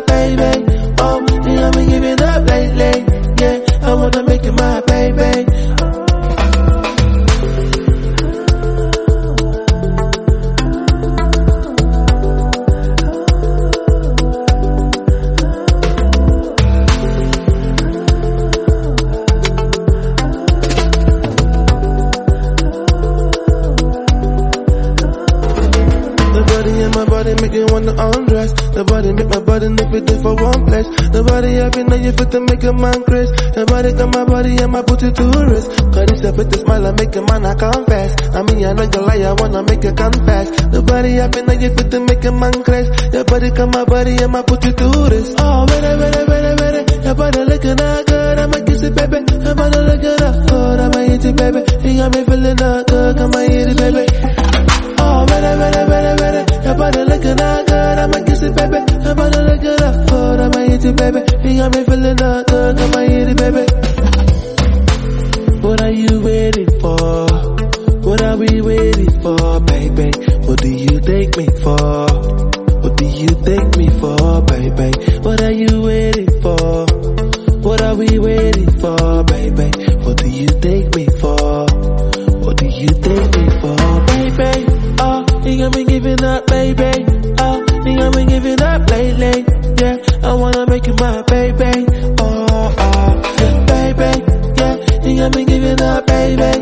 baby. Oh, you got me giving up lately. Yeah, I wanna make you my baby. My body make you wanna undress. The body make my body nip it for one place. The body happy now you fit to make a man crazy. The body got my body and my put it to risk. Cause it's a bit of smile and make a man I confess. I mean I know you lie, I wanna make you confess. The body happy now you fit to make a man crazy. Your body got my body and my put it to risk. Oh, ready. Your body looking that good, I'ma kiss it, baby. Your body looking that good, I'ma eat it, baby. You got me feeling that good, I'ma eat it, baby. Oh, ready. Your body looking that good, I'ma kiss it, baby. Your body looking that good, I'ma eat it, baby. You got me feeling that good, I'ma eat it, baby. What are you waiting for? What are we waiting for, baby? What do you take me for? What do you take me for, baby? What are you waiting for? What are we waiting for, baby? What do you take me for? What do you take me for, baby? Oh, you got me giving up, baby. Oh, you got me giving up lately. Yeah, I wanna make you my baby. Oh, yeah, baby. Yeah, you got me giving up, baby.